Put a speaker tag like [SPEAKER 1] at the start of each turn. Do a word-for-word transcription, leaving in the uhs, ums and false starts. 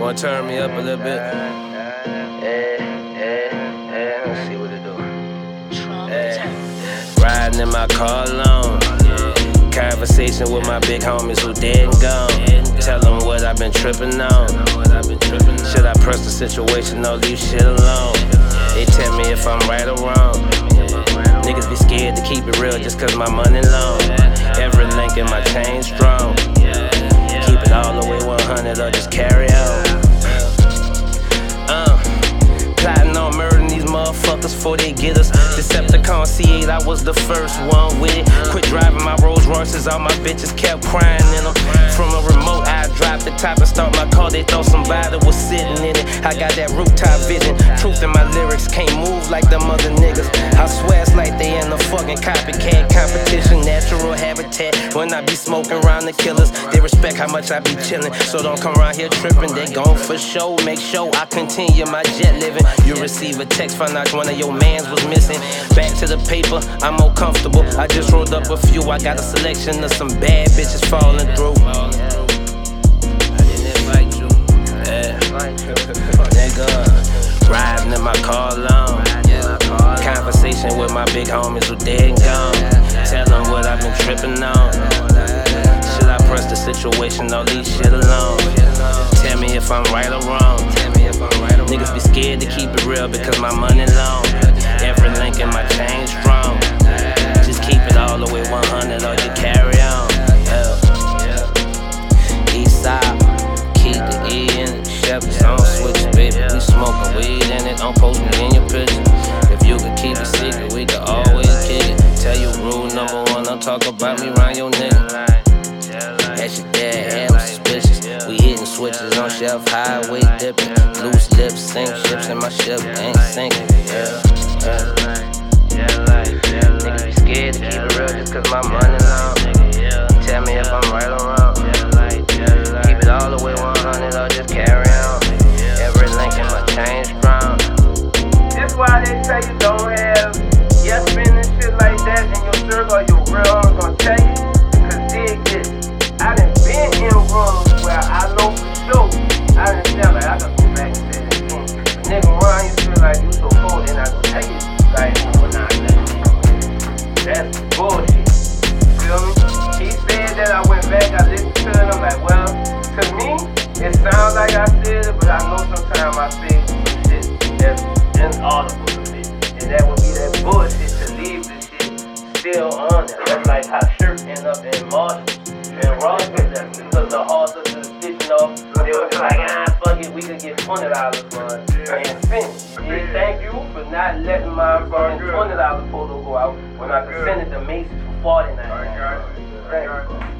[SPEAKER 1] Wanna turn me up a little bit?
[SPEAKER 2] Yeah, yeah, yeah. Let's see what it do.
[SPEAKER 1] Yeah. Riding in my car alone. Conversation with my big homies who dead and gone. Tell them what I've been tripping on. Should I press the situation or leave shit alone? They tell me if I'm right or wrong. Niggas be scared to keep it real just cause my money long. Every link in my chain strong. Keep it all the way one hundred or just carry on. Uh, plotting on murdering these motherfuckers before they get us. Decepticon C eight, I was the first one with it. Quit driving my Rolls Royces, all my bitches kept crying in them. From a remote, I dropped the top and start my car. They thought somebody was sitting in it. I got that rooftop vision. Truth in my lyrics, can't move like them other niggas. I swear it's like they in the fucking copycat competition. Natural habitat. When I be smoking around the killers, they respect how much I be chillin'. So don't come around here tripping. They gon' for show. Make sure I continue my jet living. You receive a text, find out one of your mans was missing. Back to the paper, I'm more comfortable. I just rolled up a few. I got a selection of some bad bitches falling through. I didn't invite you. Yeah. Nigga, riding in my car alone. Conversation with my big homies who dead and gone. Tell them what I've been tripping on. Should I press the situation or leave shit alone? Tell me if I'm right or wrong. Niggas be scared to keep it real because my money long. Every link in my chain strong. Just keep it all the way one hundred or you carry on. Yeah. East side, keep the E in it. Chevys on switch, baby. We smoking weed in it. Don't post me in your picture. If you could keep it secret, we could always kick it. Tell you rule number one, don't talk about me around your nigga. Ask your dad, have him suspicious. We hitting switches on shelf, highway dipping. Loose lips, sink ships in my ship, ain't sinking. Yeah, yeah. Niggas be scared to keep it real just cause my money long. Tell me if I'm right or wrong. Keep it all the way one hundred or just carry on. Every link in my chain strong.
[SPEAKER 3] This why they say you don't have yes men and shit like that in your circle or your real homies gonna tell you. Cause dig this, I done been in rooms where I know for sure, I done sound like I gotta go back and say this again. Nigga run, you feel like you so cold, then I gonna tell you like, well nah, that's bullshit. Feel me? He said that, I went back, I listened to it, I'm like, well, to me, it sounds like I said it, but I know sometimes I say some shit that's inaudible to me. And that would be that bullshit to leave this shit still on there. That's like how shirts end up in Marshalls and Ross with them because the horses is stitching off. They were like, ah, fuck it, we could get twenty dollars for it and finish. Yeah, thank you for not letting my fucking twenty dollar photo go out when I could send it to Macy's for forty-nine dollars. Thank you.